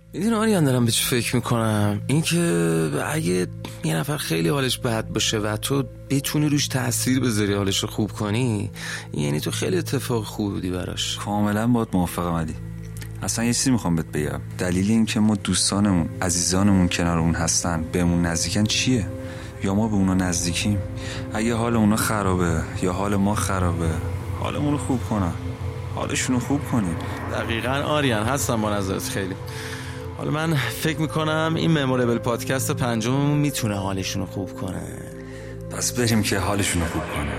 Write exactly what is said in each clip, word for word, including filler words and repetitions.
میدونی آریان دارم به چی فکر میکنم؟ این که اگه یه نفر خیلی حالش بد باشه و تو بتونی روش تأثیر بذاری حالش رو خوب کنی، یعنی تو خیلی اتفاق خوب بودی براش. کاملا باید موافقم علی. اصلا یه چیزی میخوام بهت بگم، دلیل این که ما دوستانمون عزیزانمون کنارمون هستن بهمون نزدیکن چیه؟ یا ما به اونا نزدیکیم؟ اگه حال اونا خرابه یا حال ما خرابه، حالمون رو خوب کنن، حالشون رو خوب کنیم. دقیقاً آریان، هستم با نظرت خیلی. حالا من فکر میکنم این مموریبل پادکست پنجممون میتونه حالشون رو خوب کنه. پس بریم که حالشون رو خوب کنه.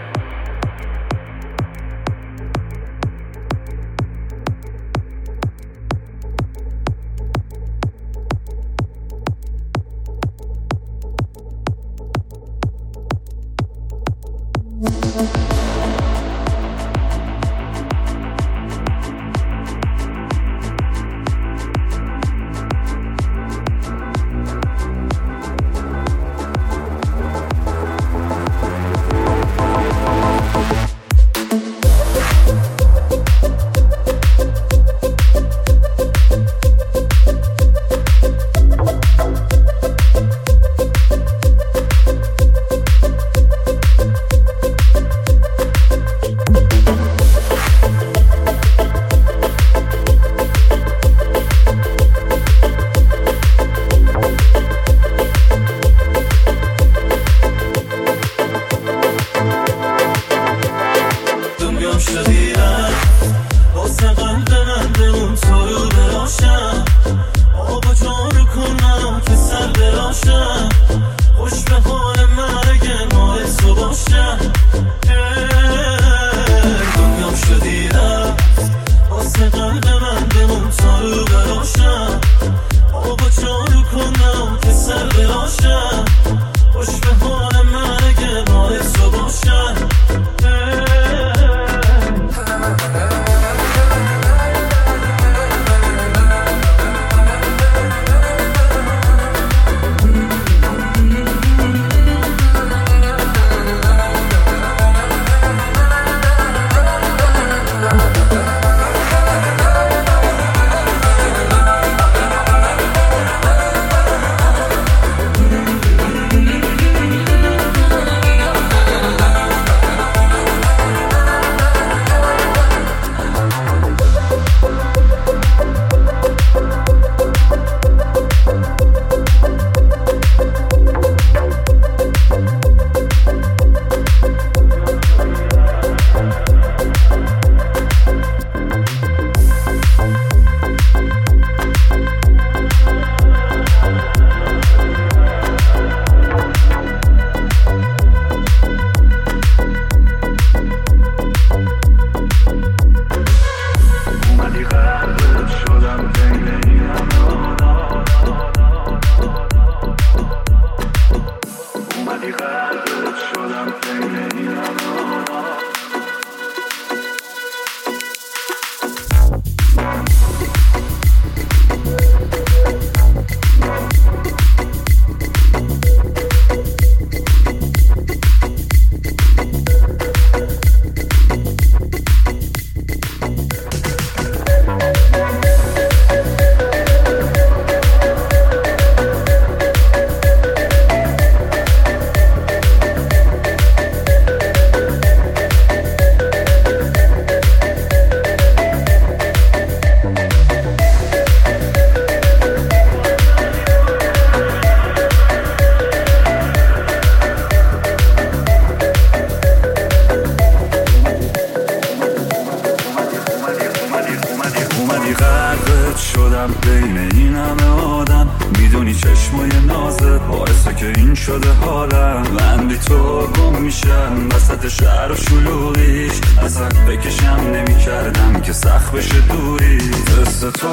شدم بین این همه آدم، میدونی چشمای نازت باعثه که این شده حالم. من بی تو گم میشم وسط شهر و شلوغیش، اصلا بکشم نمی کردم که سخت بشه دوری. دست تو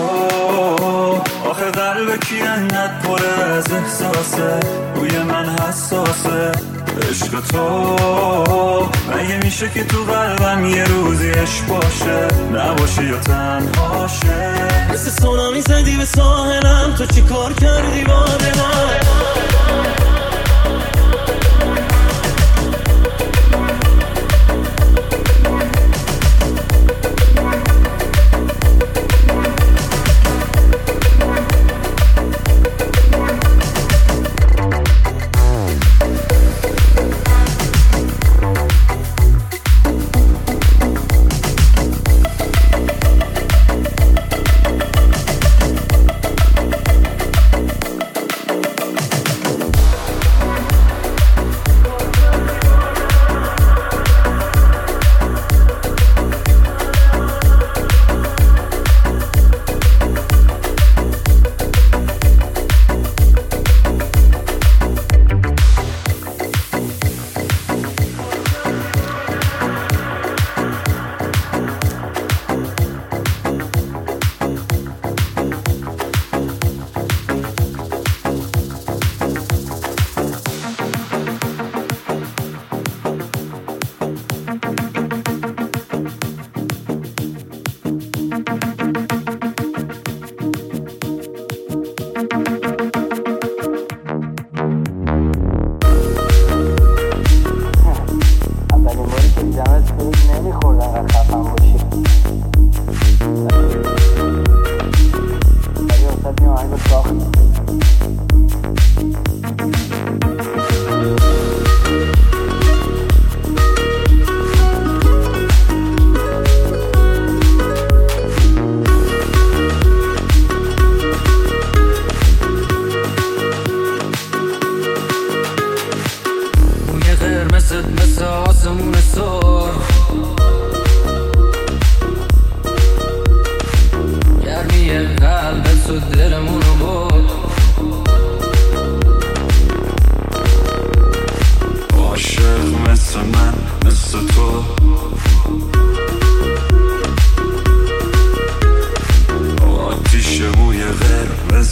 آخه قلب کی انقدر پره از احساسه، روی من حساسه. عشق تو مگه میشه که تو قلبم یه روزی عشق باشه، نباشه یا تنهاشه. مثل سونامی زدی به ساحلم، تو چی کار کردی با دلم؟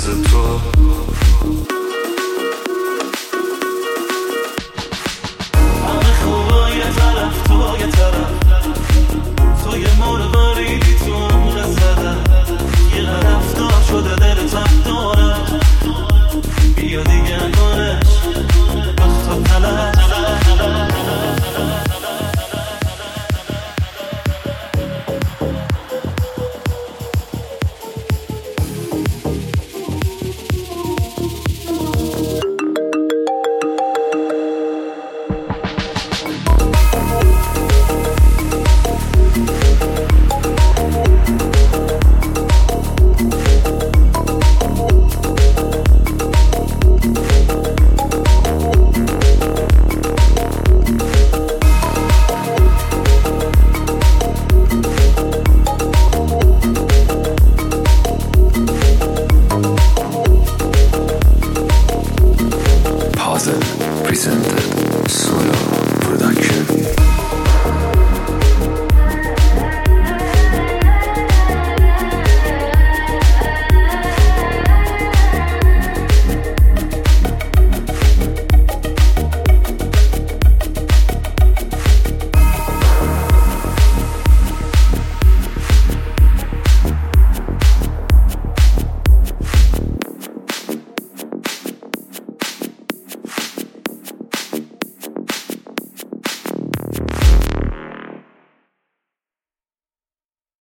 مثل تو. همه خوبا یه طرف تو یه طرف، تو یه مرغ ریدی تو عمق زدن، یه رفتار شده دل تب دار